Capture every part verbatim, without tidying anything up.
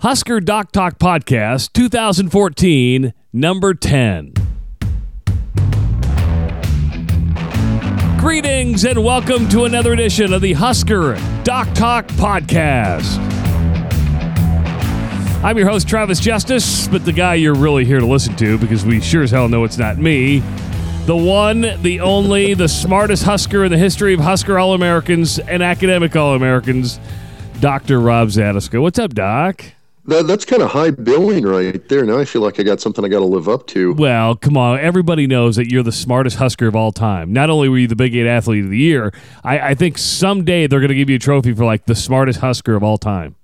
Husker Doc Talk Podcast twenty fourteen, number ten. Greetings and welcome to another edition of the Husker Doc Talk Podcast. I'm your host, Travis Justice, but the guy you're really here to listen to, because we sure as hell know it's not me, the one, the only, the smartest Husker in the history of Husker All-Americans and academic All-Americans, Doctor Rob Zatechka. What's up, Doc? That, that's kind of high billing right there. Now I feel like I got something I got to live up to. Well, come on. Everybody knows that you're the smartest Husker of all time. Not only were you the Big Eight Athlete of the Year, I, I think someday they're going to give you a trophy for, like, the smartest Husker of all time.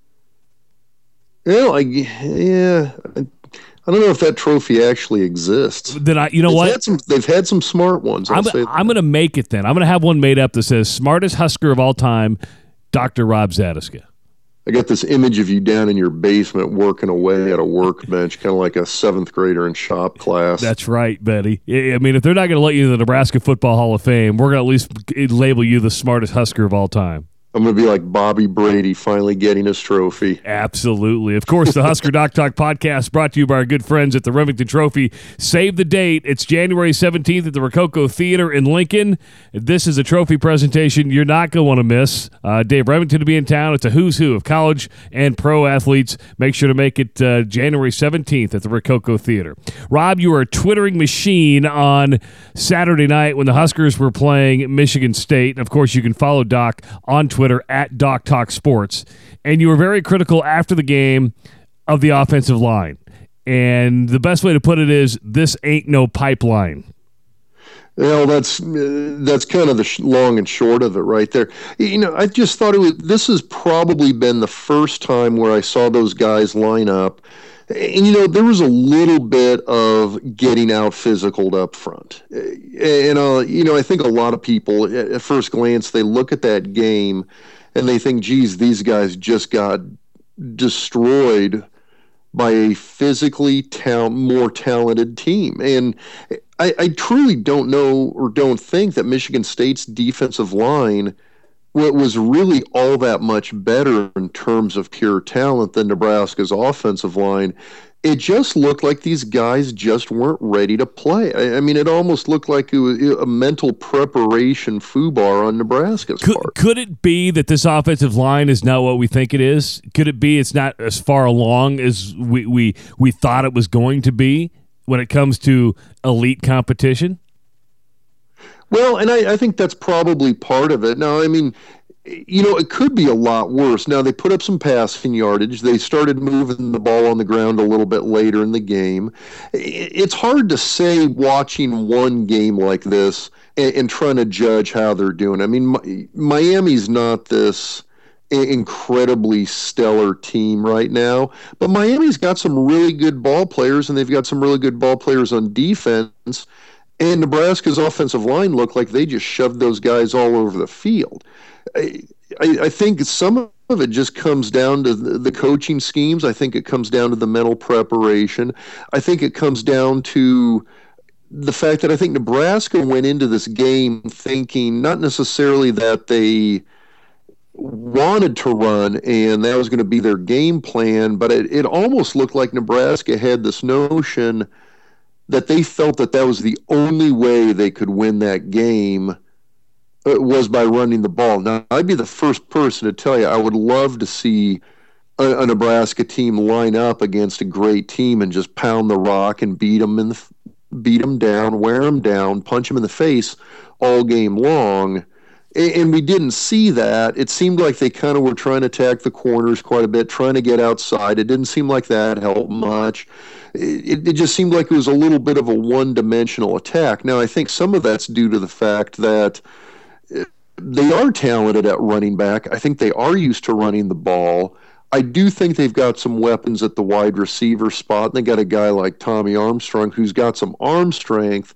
Well, I, yeah, I, I don't know if that trophy actually exists. Then I, you know they've what? Had some, they've had some smart ones. I'll I'm, say I'm going to make it then. I'm going to have one made up that says smartest Husker of all time, Doctor Rob Zatechka. I got this image of you down in your basement working away at a workbench, kind of like a seventh grader in shop class. That's right, Betty. I mean, if they're not going to let you in the Nebraska Football Hall of Fame, we're going to at least label you the smartest Husker of all time. I'm going to be like Bobby Brady finally getting his trophy. Absolutely. Of course, the Husker Doc Talk Podcast brought to you by our good friends at the Remington Trophy. Save the date. It's January seventeenth at the Rococo Theater in Lincoln. This is a trophy presentation you're not going to want to miss. Uh, Dave Remington to be in town. It's a who's who of college and pro athletes. Make sure to make it uh, January seventeenth at the Rococo Theater. Rob, you were a twittering machine on Saturday night when the Huskers were playing Michigan State. And of course, you can follow Doc on Twitter. At Doc Talk Sports, and you were very critical after the game of the offensive line. And the best way to put it is, this ain't no pipeline. Well, that's uh, that's kind of the sh- long and short of it right there. You know, I just thought it was, this has probably been the first time where I saw those guys line up. And, you know, there was a little bit of getting out physicaled up front. And, uh, you know, I think a lot of people, at first glance, they look at that game and they think, geez, these guys just got destroyed by a physically ta- more talented team. And I, I truly don't know or don't think that Michigan State's defensive line was really all that much better in terms of pure talent than Nebraska's offensive line. It just looked like these guys just weren't ready to play. I, I mean, it almost looked like it was a mental preparation foobar on Nebraska's could, part. Could it be that this offensive line is not what we think it is? Could it be it's not as far along as we, we, we thought it was going to be when it comes to elite competition? Well, and I, I think that's probably part of it. Now, I mean, you know, it could be a lot worse. Now, they put up some passing yardage. They started moving the ball on the ground a little bit later in the game. It's hard to say watching one game like this and, and trying to judge how they're doing. I mean, Miami's not this incredibly stellar team right now, but Miami's got some really good ball players, and they've got some really good ball players on defense. And Nebraska's offensive line looked like they just shoved those guys all over the field. I, I, I think some of it just comes down to the, the coaching schemes. I think it comes down to the mental preparation. I think it comes down to the fact that I think Nebraska went into this game thinking not necessarily that they wanted to run and that was going to be their game plan, but it, it almost looked like Nebraska had this notion that they felt that that was the only way they could win that game uh, was by running the ball. Now, I'd be the first person to tell you I would love to see a, a Nebraska team line up against a great team and just pound the rock and beat them, in the, beat them down, wear them down, punch them in the face all game long. And, and we didn't see that. It seemed like they kind of were trying to attack the corners quite a bit, trying to get outside. It didn't seem like that helped much. It, it just seemed like it was a little bit of a one-dimensional attack. Now, I think some of that's due to the fact that they are talented at running back. I think they are used to running the ball. I do think they've got some weapons at the wide receiver spot. They got a guy like Tommy Armstrong who's got some arm strength,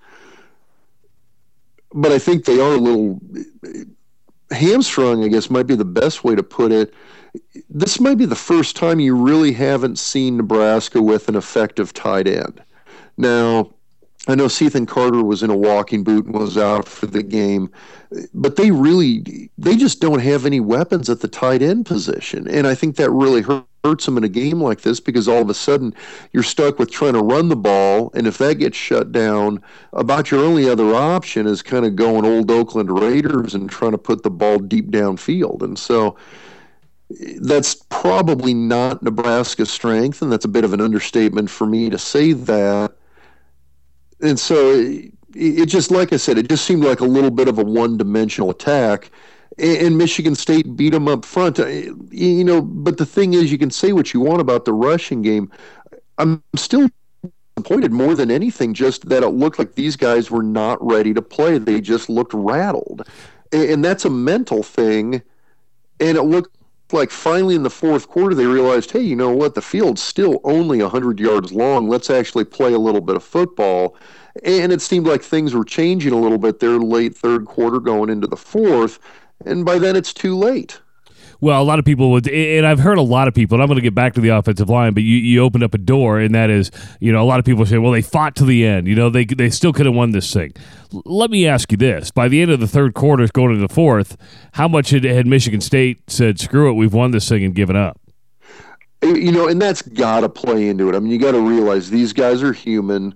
but I think they are a little hamstrung, I guess might be the best way to put it. This might be the first time you really haven't seen Nebraska with an effective tight end. Now, I know Cethan Carter was in a walking boot and was out for the game, but they really, they just don't have any weapons at the tight end position. And I think that really hurt hurts them in a game like this, because all of a sudden you're stuck with trying to run the ball, and if that gets shut down, about your only other option is kind of going old Oakland Raiders and trying to put the ball deep downfield. And so that's probably not Nebraska's strength, and that's a bit of an understatement for me to say that. And so it, it just, like I said, it just seemed like a little bit of a one-dimensional attack. And Michigan State beat them up front. You know, but the thing is, you can say what you want about the rushing game. I'm still disappointed more than anything just that it looked like these guys were not ready to play. They just looked rattled. And that's a mental thing. And it looked like finally in the fourth quarter they realized, hey, you know what? The field's still only one hundred yards long. Let's actually play a little bit of football. And it seemed like things were changing a little bit there late third quarter going into the fourth. And by then, it's too late. Well, a lot of people would, and I've heard a lot of people, and I'm going to get back to the offensive line, but you, you opened up a door, and that is, you know, a lot of people say, well, they fought to the end. You know, they they still could have won this thing. L- let me ask you this. By the end of the third quarter, going into the fourth, how much had, had Michigan State said, screw it, we've won this thing and given up? You know, and that's got to play into it. I mean, you got to realize these guys are human.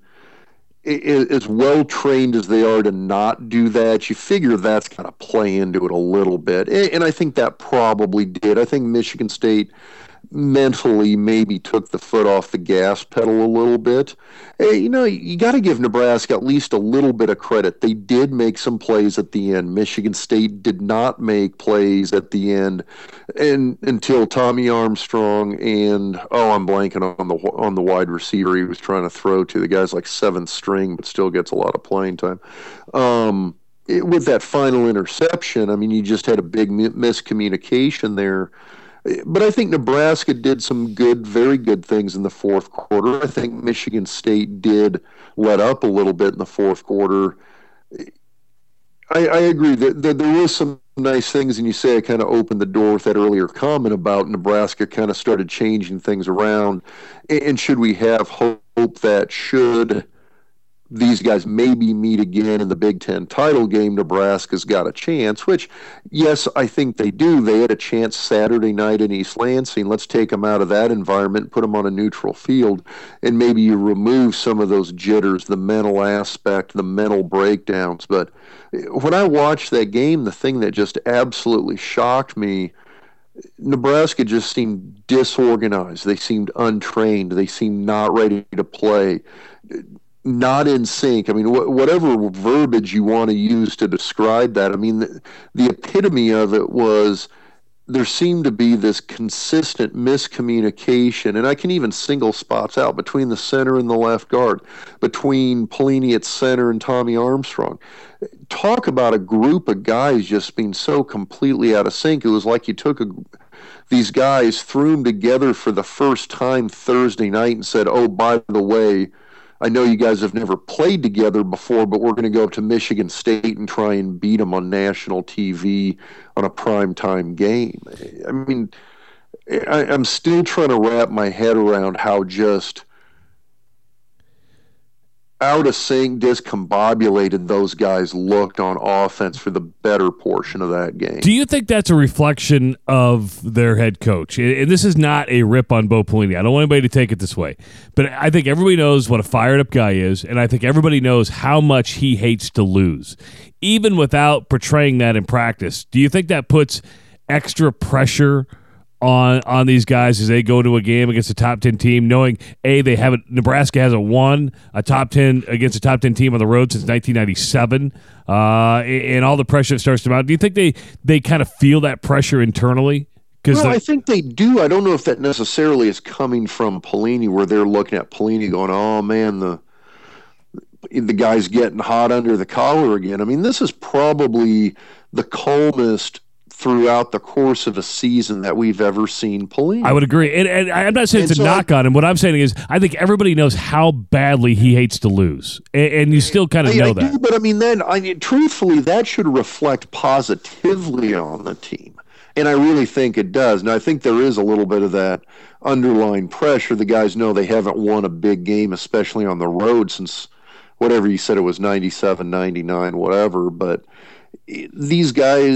As well trained as they are to not do that, you figure that's got to play into it a little bit. And I think that probably did. I think Michigan State mentally maybe took the foot off the gas pedal a little bit. You know, you got to give Nebraska at least a little bit of credit. They did make some plays at the end. Michigan State did not make plays at the end and until Tommy Armstrong and, oh, I'm blanking on the on the wide receiver he was trying to throw to. The guy's like seventh string but still gets a lot of playing time. Um, it, with that final interception, I mean, you just had a big miscommunication there. But I think Nebraska did some good, very good things in the fourth quarter. I think Michigan State did let up a little bit in the fourth quarter. I, I agree that, that there was some nice things, and you say I kind of opened the door with that earlier comment about Nebraska kind of started changing things around. And should we have hope that should these guys maybe meet again in the Big Ten title game, Nebraska's got a chance, which, yes, I think they do. They had a chance Saturday night in East Lansing. Let's take them out of that environment, put them on a neutral field, and maybe you remove some of those jitters, the mental aspect, the mental breakdowns. But when I watched that game, the thing that just absolutely shocked me, Nebraska just seemed disorganized. They seemed untrained. They seemed not ready to play. Not in sync. I mean, wh- whatever verbiage you want to use to describe that. I mean, the, the epitome of it was there seemed to be this consistent miscommunication, and I can even single spots out between the center and the left guard, between Pelini at center and Tommy Armstrong. Talk about a group of guys just being so completely out of sync. It was like you took a, these guys, threw them together for the first time Thursday night and said, oh, by the way, I know you guys have never played together before, but we're going to go up to Michigan State and try and beat them on national T V on a primetime game. I mean, I, I'm still trying to wrap my head around how just out of sync, discombobulated those guys looked on offense for the better portion of that game. Do you think that's a reflection of their head coach? And this is not a rip on Bo Pelini. I don't want anybody to take it this way. But I think everybody knows what a fired-up guy is, and I think everybody knows how much he hates to lose, even without portraying that in practice. Do you think that puts extra pressure on on these guys as they go to a game against a top ten team, knowing a they haven't Nebraska hasn't won a top ten against a top ten team on the road since nineteen ninety-seven, uh, and all the pressure that starts to mount? Do you think they they kind of feel that pressure internally? Well, I think they do. I don't know if that necessarily is coming from Pelini, where they're looking at Pelini going, "Oh man, the the guy's getting hot under the collar again." I mean, this is probably the calmest throughout the course of a season that we've ever seen Pelini. I would agree. And, and I'm not saying and it's so a knock I, on him. What I'm saying is I think everybody knows how badly he hates to lose. And, and you still kind of I, know I that. Do, but, I mean, then, I mean, truthfully, that should reflect positively on the team. And I really think it does. And I think there is a little bit of that underlying pressure. The guys know they haven't won a big game, especially on the road, since whatever you said, it was ninety-seven, ninety-nine, whatever. But these guys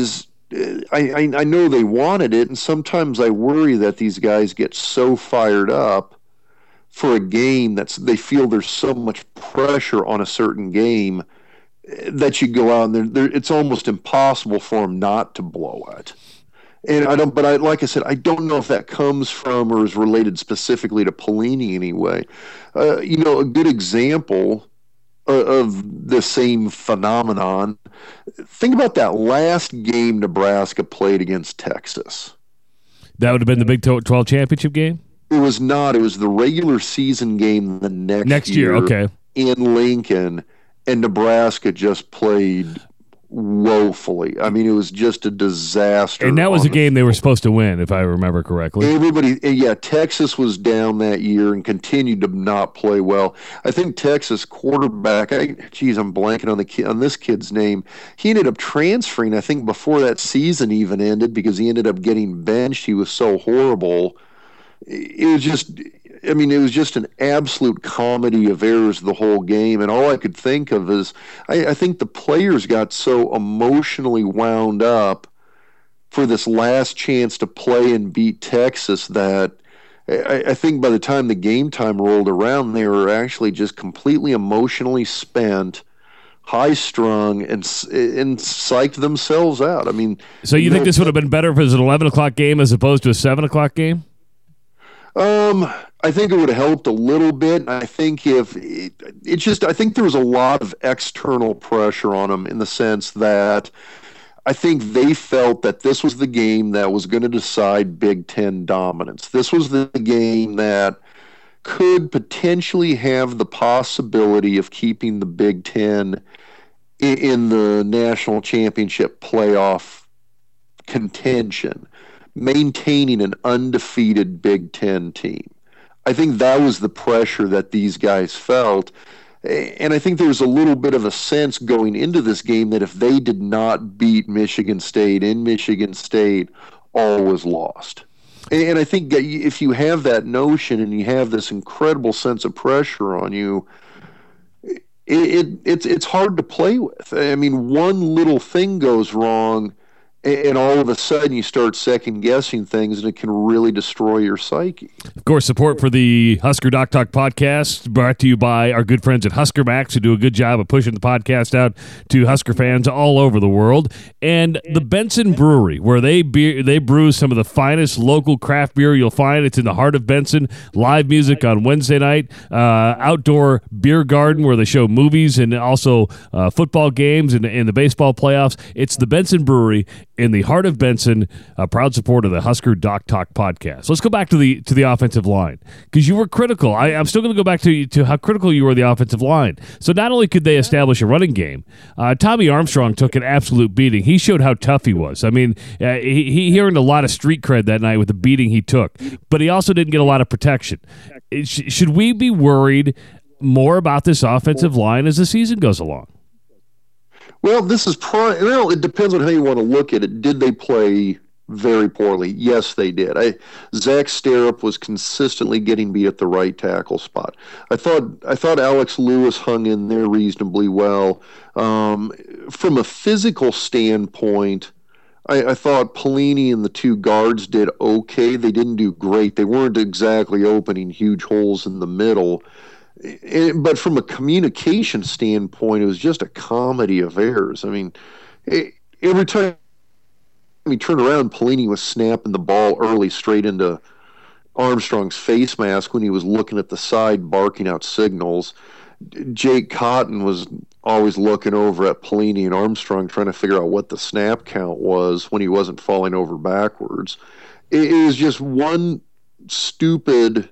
I, I, I know they wanted it, and sometimes I worry that these guys get so fired up for a game that's they feel there's so much pressure on a certain game that you go out and they're, they're, it's almost impossible for them not to blow it. And I don't, but I, like I said, I don't know if that comes from or is related specifically to Pelini anyway. Uh, you know, a good example of, of the same phenomenon. Think about that last game Nebraska played against Texas. That would have been the Big twelve championship game? It was not. It was the regular season game the next, next year, year okay. in Lincoln, and Nebraska just played woefully. I mean, it was just a disaster. And that was a game they were supposed to win, if I remember correctly. Everybody, yeah, Texas was down that year and continued to not play well. I think Texas quarterback, I, geez, I'm blanking on the kid, on this kid's name. He ended up transferring, I think, before that season even ended because he ended up getting benched. He was so horrible. It was just, I mean, it was just an absolute comedy of errors the whole game. And all I could think of is, I, I think the players got so emotionally wound up for this last chance to play and beat Texas that I, I think by the time the game time rolled around, they were actually just completely emotionally spent, high-strung, and and psyched themselves out. I mean, so you, you think know, this would have been better if it was an eleven o'clock game as opposed to a seven o'clock game? Um, I think it would have helped a little bit. I think if it, it just, I think there was a lot of external pressure on them in the sense that I think they felt that this was the game that was going to decide Big Ten dominance. This was the game that could potentially have the possibility of keeping the Big Ten in, in the national championship playoff contention, maintaining an undefeated Big Ten team. I think that was the pressure that these guys felt. And I think there was a little bit of a sense going into this game that if they did not beat Michigan State in Michigan State, all was lost. And I think that if you have that notion and you have this incredible sense of pressure on you, it, it it's it's hard to play with. I mean, one little thing goes wrong, and all of a sudden you start second-guessing things, and it can really destroy your psyche. Of course, support for the Husker Doc Talk podcast brought to you by our good friends at Husker Max, who do a good job of pushing the podcast out to Husker fans all over the world. And the Benson Brewery, where they beer, they brew some of the finest local craft beer you'll find. It's in the heart of Benson. Live music on Wednesday night. Uh, outdoor beer garden where they show movies and also uh, football games and, and the baseball playoffs. It's the Benson Brewery in the heart of Benson, a proud supporter of the Husker Doc Talk podcast. Let's go back to the to the offensive line because you were critical. I, I'm still going to go back to to how critical you were of the offensive line. So not only could they establish a running game, uh, Tommy Armstrong took an absolute beating. He showed how tough he was. I mean, uh, he, he earned a lot of street cred that night with the beating he took, but he also didn't get a lot of protection. It, sh- should we be worried more about this offensive line as the season goes along? Well, this is pro- well, it depends on how you want to look at it. Did they play very poorly? Yes, they did. I, Zach Sterup was consistently getting beat at the right tackle spot. I thought I thought Alex Lewis hung in there reasonably well. Um, from a physical standpoint, I, I thought Pelini and the two guards did okay. They didn't do great. They weren't exactly opening huge holes in the middle. It, but from a communication standpoint, it was just a comedy of errors. I mean, it, every time we turned around, Pelini was snapping the ball early straight into Armstrong's face mask when he was looking at the side, barking out signals. Jake Cotton was always looking over at Pelini and Armstrong, trying to figure out what the snap count was when he wasn't falling over backwards. It, it was just one stupid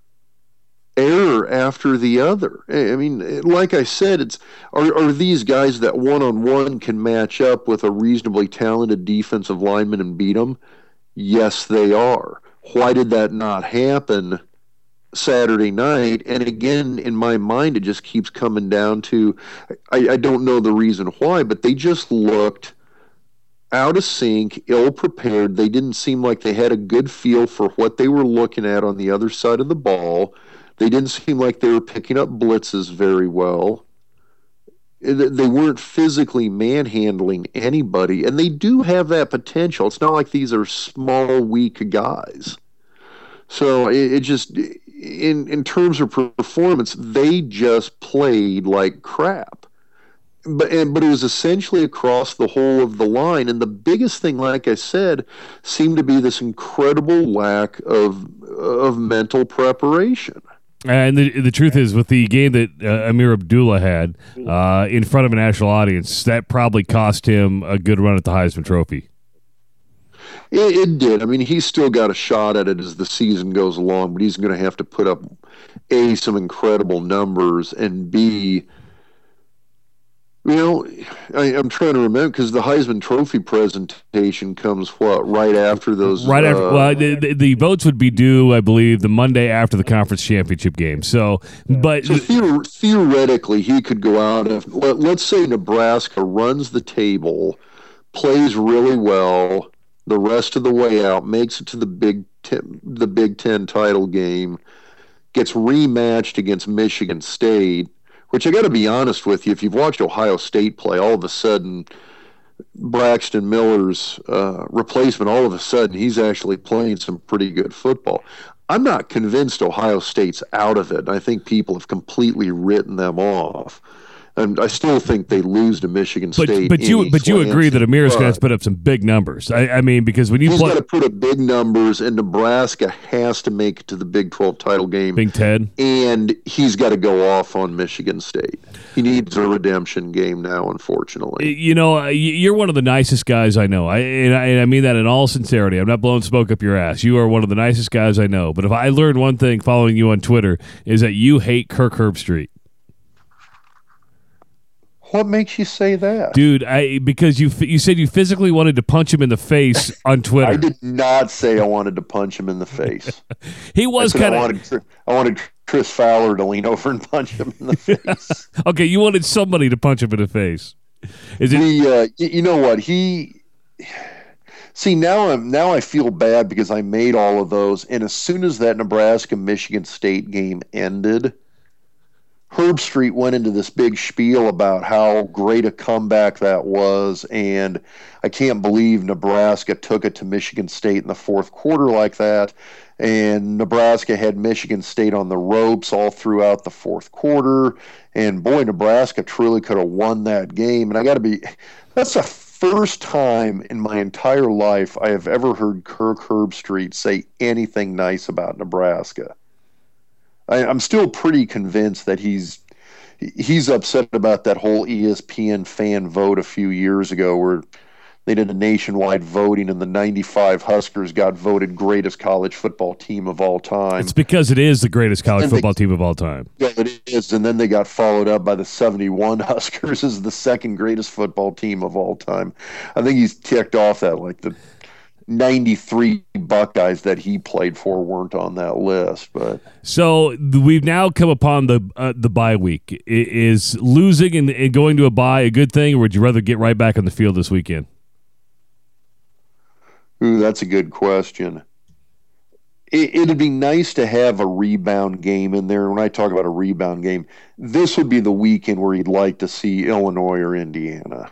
error after the other. I mean, like I said, it's are, are these guys that one-on-one can match up with a reasonably talented defensive lineman and beat them? Yes, they are. Why did that not happen Saturday night? And again, in my mind, it just keeps coming down to, I, I don't know the reason why, but they just looked out of sync, ill-prepared. They didn't seem like they had a good feel for what they were looking at on the other side of the ball. They didn't seem like they were picking up blitzes very well. they weren't physically manhandling anybody, and they do have that potential. It's not like these are small, weak guys. So it, it just, in in terms of performance, they just played like crap. But and, but it was essentially across the whole of the line, and the biggest thing, like I said, seemed to be this incredible lack of of mental preparation. And the the truth is, with the game that uh, Amir Abdullah had uh, in front of a national audience, that probably cost him a good run at the Heisman Trophy. It, it did. I mean, he's still got a shot at it as the season goes along, but he's going to have to put up, A, some incredible numbers, and B, you know, I, I'm trying to remember, because the Heisman Trophy presentation comes, what, right after those? Right after, uh, well, the, the, the votes would be due, I believe, the Monday after the conference championship game. So, but so theor- theoretically, he could go out, if, let, let's say Nebraska runs the table, plays really well the rest of the way out, makes it to the Big Ten, the Big Ten title game, gets rematched against Michigan State, which I got to be honest with you, if you've watched Ohio State play, all of a sudden Braxton Miller's uh, replacement, all of a sudden he's actually playing some pretty good football. I'm not convinced Ohio State's out of it. I think people have completely written them off. And I still think they lose to Michigan State. But, but you but you agree that Amir's going to put up some big numbers. I, I mean, because when you he's play, got to put up big numbers, and Nebraska has to make it to the Big twelve title game. Big Ten, and he's got to go off on Michigan State. He needs a redemption game now, unfortunately. You know, you're one of the nicest guys I know. I and, I and I mean that in all sincerity. I'm not blowing smoke up your ass. You are one of the nicest guys I know. But if I learned one thing following you on Twitter is that you hate Kirk Herbstreit. What makes you say that, dude? I because you you said you physically wanted to punch him in the face on Twitter. I did not say I wanted to punch him in the face. He was kind of. I wanted, I wanted Chris Fowler to lean over and punch him in the face. Okay, you wanted somebody to punch him in the face. Is it? He, uh, you know what he? See, now I'm now I feel bad because I made all of those, and as soon as that Nebraska Michigan State game ended, Herbstreit went into this big spiel about how great a comeback that was, and I can't believe Nebraska took it to Michigan State in the fourth quarter like that, and Nebraska had Michigan State on the ropes all throughout the fourth quarter, and boy, Nebraska truly could have won that game, and I got to be – that's the first time in my entire life I have ever heard Kirk Herbstreit say anything nice about Nebraska. I, I'm still pretty convinced that he's he's upset about that whole E S P N fan vote a few years ago where they did a nationwide voting and the ninety-five Huskers got voted greatest college football team of all time. It's because it is the greatest college and football they, team of all time. Yeah, it is. And then they got followed up by the seventy-one Huskers as the second greatest football team of all time. I think he's ticked off that like the ninety-three Buckeyes that he played for weren't on that list. But so we've now come upon the uh, the bye week. I, is losing and, and going to a bye a good thing, or would you rather get right back on the field this weekend? Ooh, that's a good question. It, it'd be nice to have a rebound game in there. When I talk about a rebound game, this would be the weekend where you'd like to see Illinois or Indiana.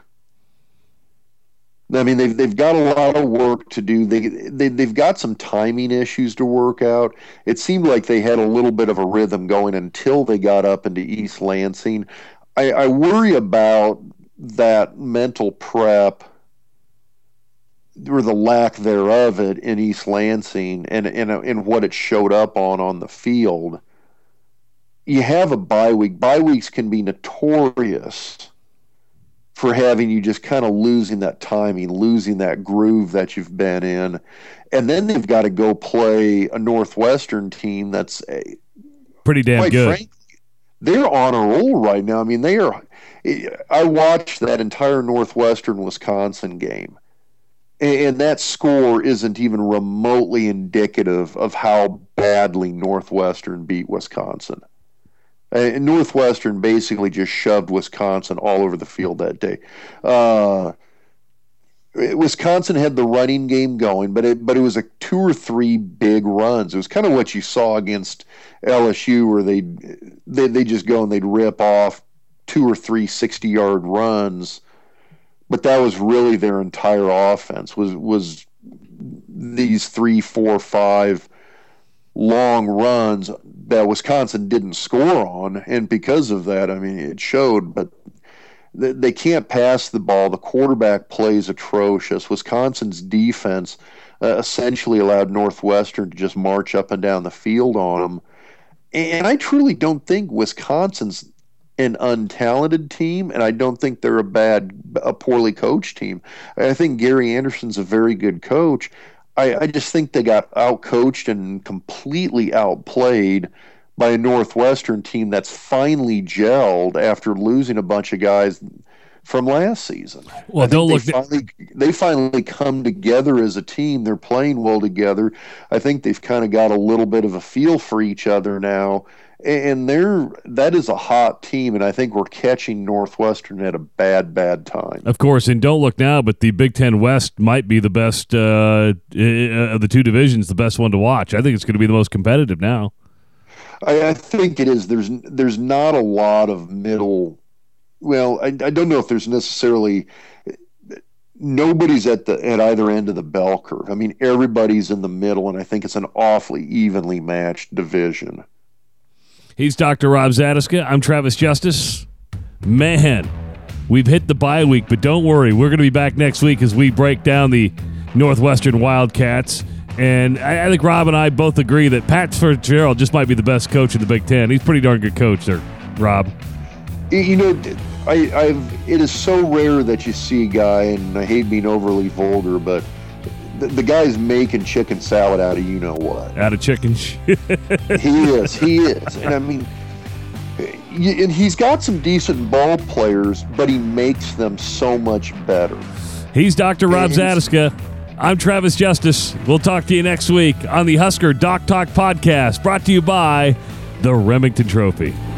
I mean, they've they've got a lot of work to do. They, they they've got some timing issues to work out. It seemed like they had a little bit of a rhythm going until they got up into East Lansing. I, I worry about that mental prep or the lack thereof it in East Lansing and and and what it showed up on on the field. You have a bye week. Bye weeks can be notorious for having you just kind of losing that timing, losing that groove that you've been in. And then they've got to go play a Northwestern team that's a, pretty damn quite good. Frankly, they're on a roll right now. I mean, they are – I watched that entire Northwestern-Wisconsin game, and that score isn't even remotely indicative of how badly Northwestern beat Wisconsin. And Northwestern basically just shoved Wisconsin all over the field that day. Uh, Wisconsin had the running game going, but it but it was a two or three big runs. It was kind of what you saw against L S U, where they they they just go and they'd rip off two or three sixty-yard runs, but that was really their entire offense, was was these three, four, five long runs that Wisconsin didn't score on. And because of that, I mean, it showed, but they can't pass the ball. The quarterback plays atrocious. Wisconsin's defense uh, essentially allowed Northwestern to just march up and down the field on them. And I truly don't think Wisconsin's an untalented team, and I don't think they're a bad, a poorly coached team. I think Gary Anderson's a very good coach. I, I just think they got outcoached and completely outplayed by a Northwestern team that's finally gelled after losing a bunch of guys from last season. Well, don't they look. Finally, they finally come together as a team. They're playing well together. I think they've kind of got a little bit of a feel for each other now, and they're that is a hot team. And I think we're catching Northwestern at a bad, bad time. Of course, and don't look now, but the Big Ten West might be the best uh, of the two divisions, the best one to watch. I think it's going to be the most competitive now. I, I think it is. There's there's not a lot of middle. Well, I, I don't know if there's necessarily nobody's at the at either end of the bell curve. I mean, everybody's in the middle, and I think it's an awfully evenly matched division. He's Doctor Rob Zatechka. I'm Travis Justice. Man, we've hit the bye week, but don't worry, we're going to be back next week as we break down the Northwestern Wildcats. And I, I think Rob and I both agree that Pat Fitzgerald just might be the best coach in the Big Ten. He's a pretty darn good coach there, Rob. You know, I, I've, it is so rare that you see a guy, and I hate being overly vulgar, but the, the guy's making chicken salad out of you know what. Out of chicken shit. He is. He is. And I mean, and he's got some decent ball players, but he makes them so much better. He's Doctor Rob Zatechka. I'm Travis Justice. We'll talk to you next week on the Husker Doc Talk podcast, brought to you by the Remington Trophy.